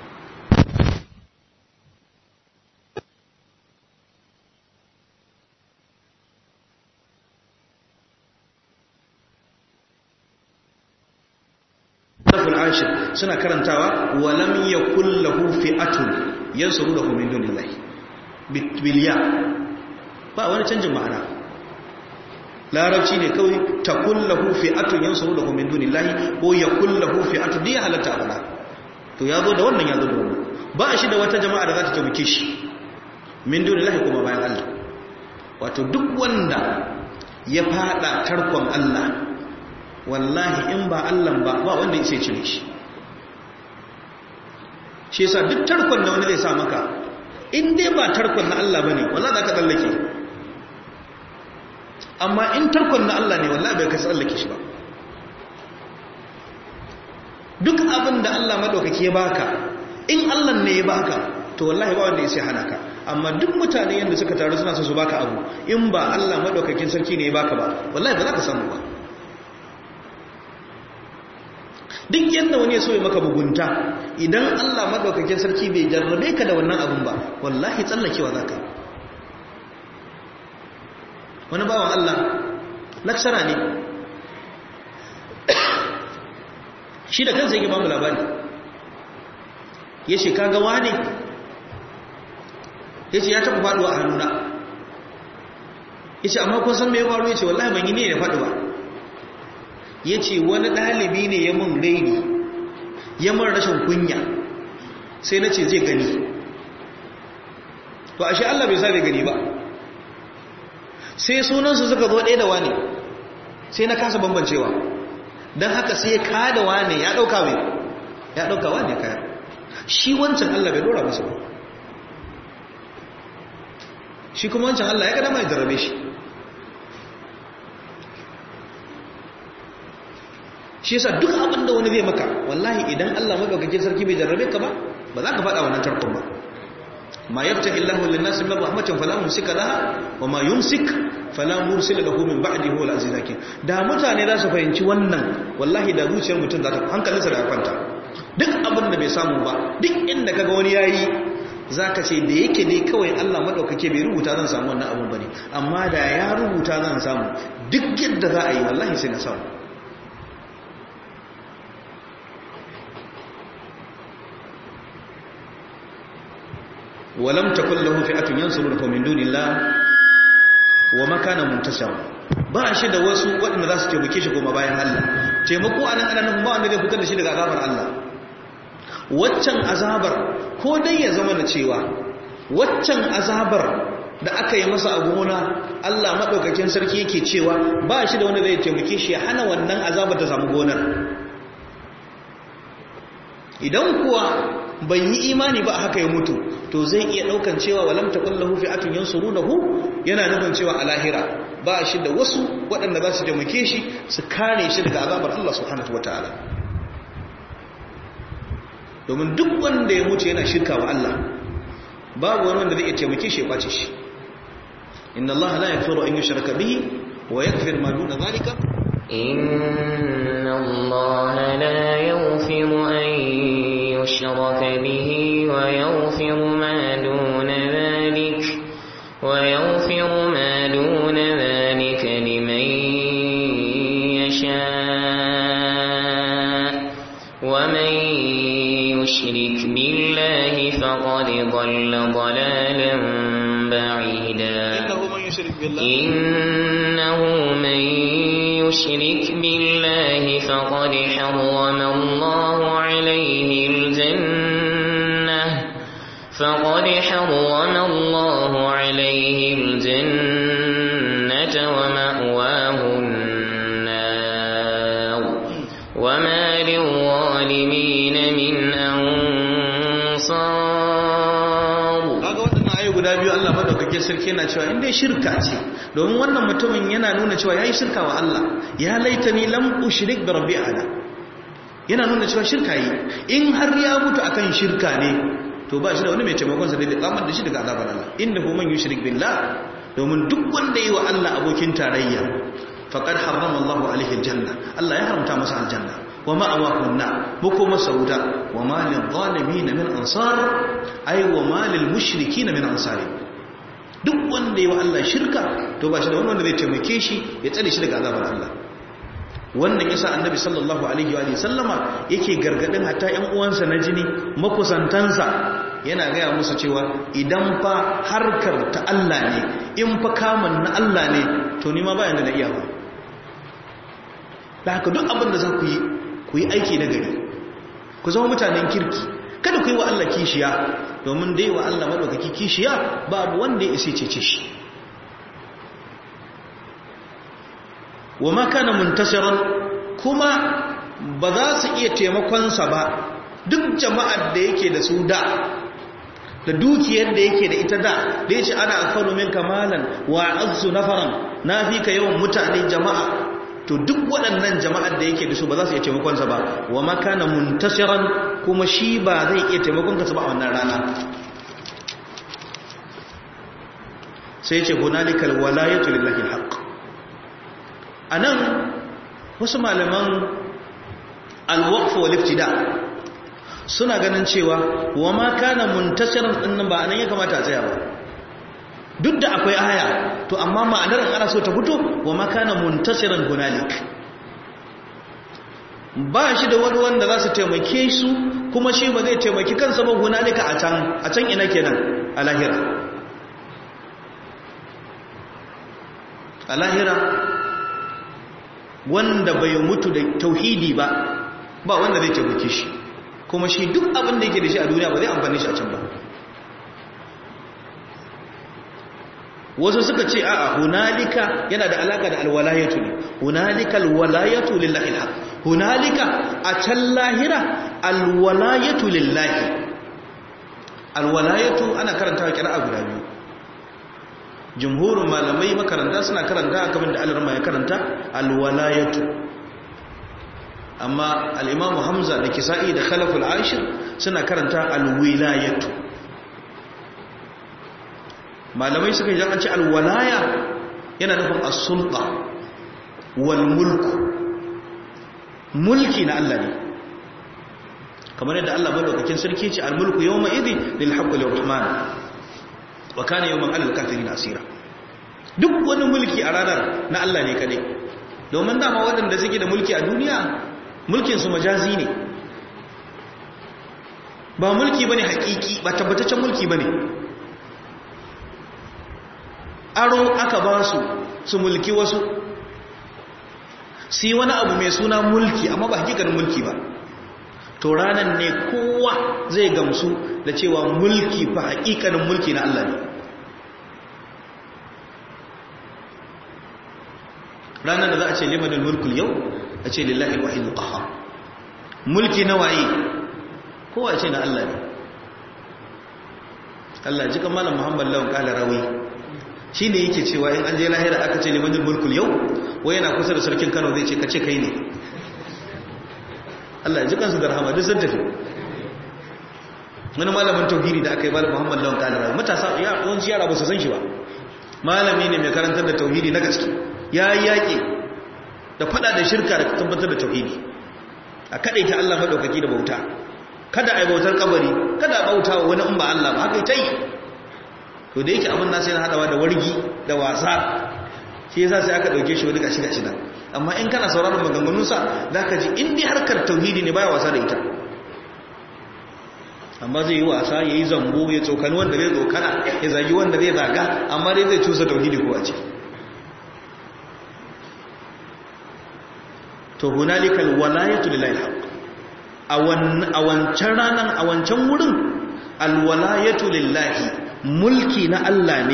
Suna karantawa walam yakul lahu fi'atun yansurunahu min dunillahi biliya, ba wani canjin ma'ana. Larabci ne kawai takul lahu fi'atun yansurunahu min dunillahi ko yakul lahu fi'atun, diya halatta bana. To yazo da wannan yazo da wannan, ba shi da wata jama'a da za ta tabuke shi min dunillahi kuma bayan Allah. Wato duk wanda ya fada tarkon Allah, wallahi in ba Allah ba ba wanda yake cire shi. Shi yasa duk tarkon da wani zai sa maka, in dai ba tarkon na Allah bane wallahi zaka tsallake. Amma in tarkon na Allah ne wallahi bai ka tsallake shi ba. Duk abin da Allah madaukake ya baka, in Allah ne ya baka to wallahi ba wanda yake hana ka. Amma duk mutane yanda suka taru suna so su baka abu, in ba Allah madaukakin sarki ne ya baka ba wallahi ba za ka samu ba. Duk yadda wani ya so ya maka mugunta, idan Allah madaukakin sarki bai jarrabe ka da wannan abin ba wallahi tsallakewa za ka. Wani bawan Allah laksara ne, shi da kansa yake ba mu labari, ya ce kaga wane, ya ce ya taɓa faɗuwa a hannuna, ya ce amma kun san mai faru, ya ce wallahi ban yi ne ya faɗi ba. Ya ce wani ɗalibi ne ya mun raini, ya mun rashin kunya, sai na ce zai gani. to ashe Allah bai sa bai gani ba sai sunansu suka zo ɗaya da wane sai na kasa bambancewa don haka sai ka da wane ya ɗauka mai ya ɗauka wane kaya shi wancan Allah bai dora masa ba shi kuma wancan Allah ya kada mai jarrabe shi shi yasa duk abin da wani zai maka wallahi idan Allah madaukakin sarki bai jarrabe ka ba ba za ka faɗa wannan tarkon ba ma yaftahi Allahu lin-nasi min rahmatin fala mumsika laha wa ma yumsik fala mursila lahu min ba'dihi wal aziz hakim da mutane za su fahimci wannan wallahi da zuciyar mutum za ta hankalinsa da kwanta duk abin da bai samu ba duk inda kaga wani yayi zaka ce da yake ne kawai Allah madaukake bai rubuta zan samu wannan abun bane amma da ya rubuta zan samu duk yadda za a yi wallahi sai na samu ولم تكن له فئة ينصرونه من دون الله وما كان منتصرا ba shi da wasu waɗanda za su taimake shi kuma bayan Allah taimako anan ana nan ba wanda zai fitar da shi daga azabar Allah waccan azabar ko dai ya zama da cewa waccan azabar da aka yi masa a gona Allah madaukakin sarki yake cewa ba shi da wanda zai taimake shi ya hana wannan azabar ta samu gonar idan kuwa bai yi imani ba haka ya mutu to zai iya daukan cewa walam taqul lahu fi'atun yansurunahu yana nufin cewa a lahira ba shi da wasu waɗanda za su taimake shi su kare shi daga azabar Allah subhanahu wataala domin duk wanda ya mutu yana shirka wa Allah babu wani wanda zai iya taimake shi ya kwace shi inna Allah la yaghfiru an yushraka bihi wa yaghfiru ma duna dhalika inna Allah la yaghfiru an يشرك به ويغفر ما دون ذلك ويغفر ما دون ذلك لمن يشاء ومن يشرك بالله فقد ضل ضلالا بعيدا إنه من يشرك بالله فقد حرم الله عليه فقد حرم الله عليه الجنة ومأواه النار وما للظالمين من أنصار kaga wannan ayoyi guda biyu Allah madaukake sarki yana cewa in dai shirka ce domin wannan mutumin yana nuna cewa yayi shirka wa Allah ya laitani lam ushrik bi rabbi ala yana nuna cewa shirka yi in har ya mutu akan shirka ne to ba shi da wani mai taimakon sa da tsamar da shi daga azabar Allah inda hu man yushrik billah domin duk wanda yi wa Allah abokin tarayya faqad harrama Allahu alaihi aljanna Allah ya haramta masa aljanna wa ma'awahu an-nar buko masa wuta wa ma lil zalimin min ansar ay wa ma lil mushrikin min ansari duk wanda yi wa Allah shirka to ba shi da wanda zai taimake shi ya tsare shi daga azabar Allah wannan yasa annabi sallallahu alaihi wa sallama yake gargadin hatta ƴan uwansa na jini makusantansa yana gaya musu cewa idan fa harkar ta Allah ne in fa kamun na Allah ne to ni ma bayan da na iya ba da haka duk abin da za ku yi ku yi aiki na gari ku zama mutanen kirki kada ku yi wa Allah kishiya domin dai wa Allah madaukaki kishiya babu wanda ya isa cece shi wa ma kana muntasiran kuma ba za su iya taimakonsa ba duk jama'ar da yake da su da da dukiyar da yake da ita da da yace ana akfaru min kamalan wa azzu nafaran na fi ka yawan mutane jama'a to duk waɗannan jama'ar da yake da su ba za su iya taimakonsa ba wa ma kana muntasiran kuma shi ba zai iya taimakon ka ba a wannan rana sai yace hunalikal walayatu lillahi alhaq a nan wasu malaman alwaqf wal ibtida suna ganin cewa wa ma kana muntasiran din nan ba anan ya kamata a tsaya ba duk da akwai aya to amma ma'anar ana so ta fito wa ma kana muntasiran hunalik ba shi da wani wanda za su taimake su kuma shi ba zai taimaki kansa ba hunalika a can a can ina kenan a lahira a lahira wanda bai mutu da tauhidi ba ba wanda zai taimake shi kuma shi duk abin da yake da shi a duniya ba zai amfani shi a can ba wasu suka ce a'a hunalika yana da alaka da alwalayatu ne hunalika alwalayatu lillahi alhaq hunalika a can lahira alwalayatu lillahi alwalayatu ana karantawa kira'a guda biyu jumhurin malamai makaranta suna karanta kamar da al-rama ya karanta alwalayatu amma al-imam Hamza da Kisa'i da Khalaf al-Ashir suna karanta alwilayatu malamai suka yi an ce alwalaya yana nufin as-sulta wal mulk mulki na Allah ne kamar yadda Allah madaukakin sarki ce al-mulku yawma idhi lil haqqi lir rahman wa kana yawman 'alal kafirin asira duk wani mulki a ranar na Allah ne kadai domin dama waɗanda suke da mulki a duniya mulkin su majazi ne ba mulki bane hakiki ba tabbataccen mulki bane aro aka ba su su mulki wasu si wani abu mai suna mulki amma ba hakikanin mulki ba to ranan ne kowa zai gamsu da cewa mulki fa hakikanin mulki na Allah ne ranan da za a ce limanul mulkul yau a ce lillahi alwahidul qahhar mulki na waye kowa ce na Allah ne Allah ji kan malam Muhammad lawan kala rawi shine yake cewa in an je lahira aka ce limanul mulkul yau wai yana kusa da sarkin Kano zai ce kace kai ne Allah ji kansu da rahama duk sun tafi wani malamin tauhidi da aka yi malam Muhammad lawan kala rawi matasa ya yawanci yara ba su san shi ba malami ne mai karantar da tauhidi na gaske ya yi yaƙi da fada da shirka da tabbatar da tauhidi a kadaita Allah madaukaki da bauta kada ai bautar kabari kada a bauta wa wani in ba Allah ba haka ita yi to da yake abin nasu yana hadawa da wargi da wasa shi yasa sai aka dauke shi wani gashi gashi da amma in kana sauraron maganganun sa zaka ji in dai harkar tauhidi ne baya wasa da ita amma zai yi wasa yayi zambo ya tsokani wanda zai tsokana ya zagi wanda zai zaga amma dai zai cusa tauhidi ko a ce to hunalikal walayatu lillahi alhaq a wancan ranar a wancan wurin alwalayatu lillahi mulki na Allah ne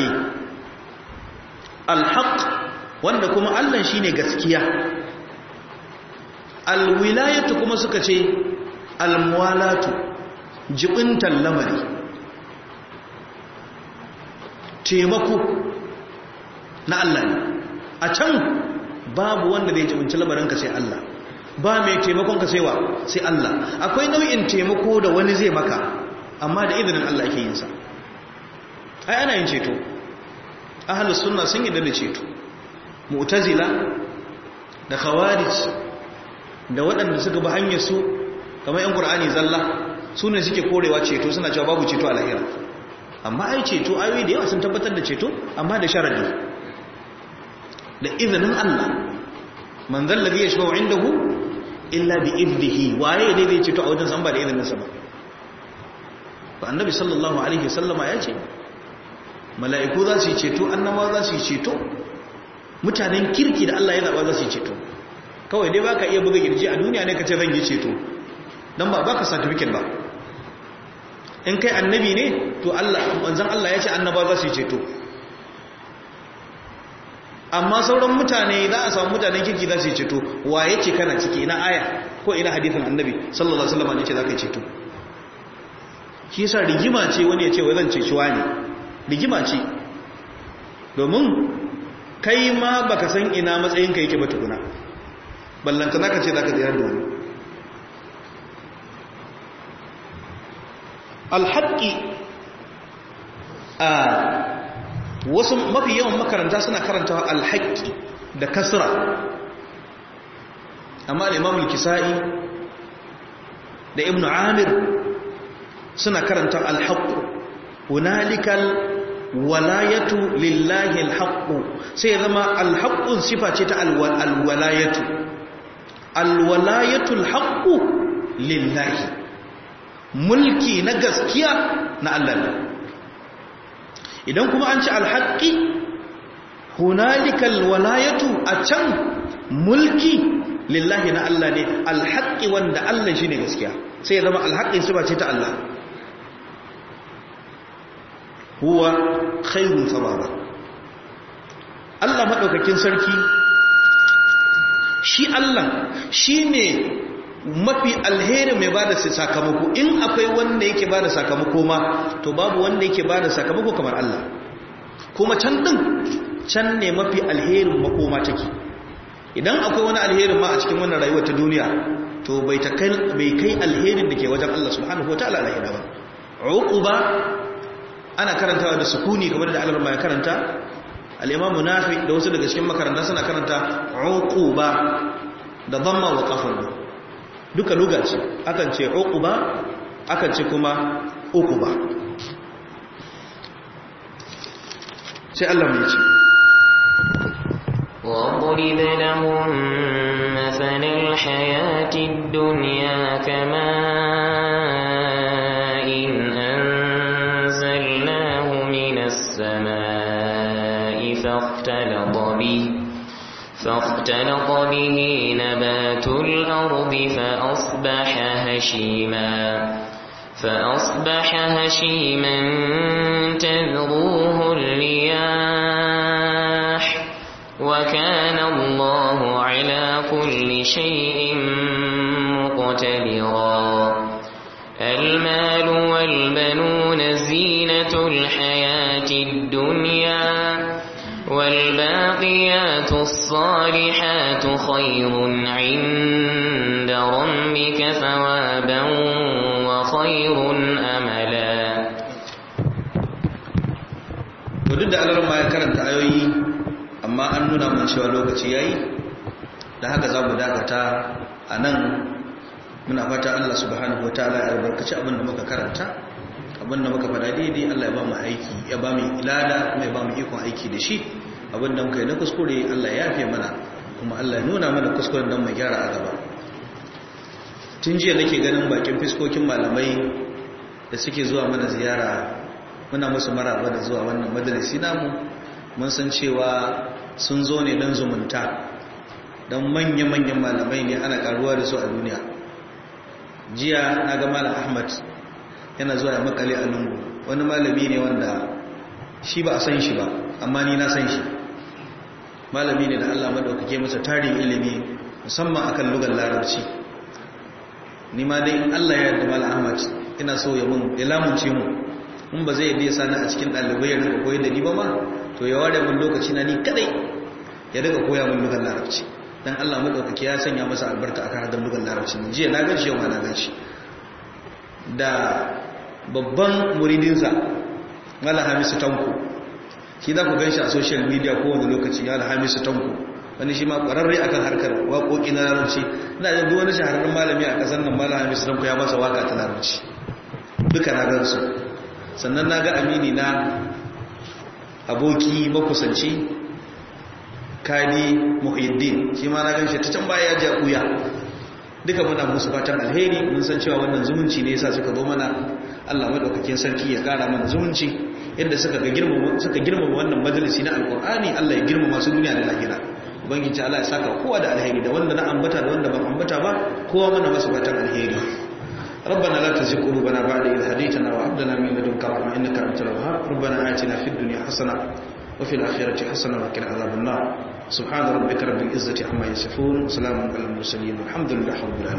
alhaq wanda kuma Allah shine gaskiya alwilayatu kuma suka ce almuwalatu jibintan lamari taimako na Allah ne a can babu wanda zai jibinci lamarinka sai Allah ba mai taimakonka sai wa sai Allah akwai nau'in taimako da wani zai maka amma da izinin Allah ake yin sa ai ana yin ceto ahlus sunna sun yi da ceto mu'tazila da khawarij da waɗanda suka bi hanyar su kamar yan qur'ani zalla su ne suke korewa ceto suna cewa babu ceto a lahira amma ai ceto ayoyi da yawa sun tabbatar da ceto amma da sharadi da izinin Allah man zalla zai yashfa'u indahu illa bi idnihi waye ne zai ceto a wajen san ba da izinin sa ba ba annabi sallallahu alaihi wasallama ya ce mala'iku za su yi ceto annabawa za su yi ceto mutanen kirki da Allah ya zaba za su yi ceto kawai dai baka iya buga kirji a duniya ne kace zan yi ceto dan ba baka certificate ba in kai annabi ne to Allah manzon Allah ya ce annabawa za su yi ceto amma sauran mutane za a samu mutanen kirki za su yi ceto wa yake kana ciki ina aya ko ina hadisin annabi sallallahu alaihi wasallam ne ce za ka yi ceto shi yasa rigima ce wani ya ce wai zan ceci wani rigima ce domin kai ma baka san ina matsayinka yake ba tukuna ballanta naka ce za ka tsayar da wani alhaƙi a wasu mafi yawan makaranta suna karantawa alhaƙi da kasra amma da imamul kisa'i da ibn amir suna karanta alhaƙu hunalikal walayatu lillahi alhaƙu sai zama alhaƙun sifa ce ta alwalayatu alwalayatu alhaƙu lillahi mulki na gaskiya na Allah ne idan kuma an ci alhaƙi hunalikal walayatu a can mulki lillahi na Allah ne alhaƙi wanda Allah shi ne gaskiya sai ya zama alhaƙin sifa ce ta Allah huwa khairun sababa Allah madaukakin sarki shi Allah shine mafi alheri mai bada sakamako. In akwai wanda yake bada sakamako ma to babu wanda yake bada sakamako kamar Allah. Kuma can din can ne mafi alherin makoma take. Idan akwai wani alherin ma a cikin wannan rayuwar ta duniya to bai ta kai bai kai alherin da ke wajen Allah subhanahu wataala lahira ba. Uquba ana karantawa da sukuni kamar da Allah ya karanta. Al-Imam Nafi da wasu daga cikin makaranta suna karanta uquba da dhamma wa qafar. Duka luga ce, akan ce uquba akan ce kuma uquba. Sai Allah mai ce وَضَرِبَ لَهُم مَّثَلَ الْحَيَاةِ الدُّنْيَا كَمَاءٍ أَنزَلْنَاهُ مِنَ السَّمَاءِ فَاخْتَلَطَ بِهِ فاختلط به نبات الأرض فأصبح هشيما فأصبح هشيما تذروه الرياح وكان الله على كل شيء مقتدرا المال والبنون زينة الحياة الدنيا والباقيات الصالحات خير عند ربك ثوابا وخير أملا. duk da Allah ma ya karanta ayoyi amma an nuna mun cewa lokaci yayi da haka za mu dakata anan. Muna fata Allah subhanahu wataala ya albarkaci abin da muka karanta, abin da muka fada daidai Allah ya ba mu aiki, ya ba mu ilada kuma ya ba mu ikon aiki da shi. Abin da muka yi na kuskure Allah ya yafe mana, kuma Allah ya nuna mana kuskuren don mu gyara a gaba. Tun jiya nake ganin bakin fiskokin malamai da suke zuwa mana ziyara, muna musu maraba da zuwa wannan majalisi namu. Mun san cewa sun zo ne don zumunta, don manya-manyan malamai ne ana karuwa da su a duniya. Jiya na ga Malam Ahmad yana zuwa ya makale a lungu, wani malami ne wanda shi ba a san shi ba amma ni na san shi. Malami ne da Allah madaukake masa tarin ilimi musamman akan lugar larabci. Ni ma dai in Allah ya yarda Malam Ahmad ina so ya mun ya lamunce mu, in ba zai yi sani a cikin dalibai ya rika koyar da ni ba ma, to ya ware mun lokaci na ni kadai ya rika koya mun lugar larabci. Dan Allah madaukake ya sanya masa albarka akan hadan lugar larabci. Jiya na ganshi, yau ma na ganshi da babban muridinsa Malam Hamisu Tanko. Shi za ku gan shi a social media kowane lokaci, Malam Hamisu Tanko, wani shi ma ƙwararre akan harkar waƙoƙi na larabci. Ina jin duk wani shahararren malami a ƙasar nan Malam Hamisu Tanko ya masa waƙa ta larabci. Duka na gan su. Sannan na ga amini na aboki makusanci Kadi Muhyiddin, shi ma na gan shi ta can baya ya ja ƙuya. Duka muna musu fatan alheri, mun san cewa wannan zumunci ne yasa suka zo mana. Allah madaukakin sarki ya kara mana zumunci, yadda suka ga girmama suka girmama wannan majalisi na alqur'ani, Allah ya girmama su duniya da lahira. Ubangiji Allah ya saka kowa da alheri, da wanda na ambata da wanda ban ambata ba, kowa mana masa fatan alheri. ربنا لا تزغ قلوبنا بعد إذ هديتنا وهب لنا من لدنك رحمة إنك أنت الوهاب. ربنا آتنا في الدنيا حسنة وفي الآخرة حسنة وقنا عذاب النار. سبحان ربك رب العزة عما يصفون وسلام على المرسلين والحمد لله رب العالمين.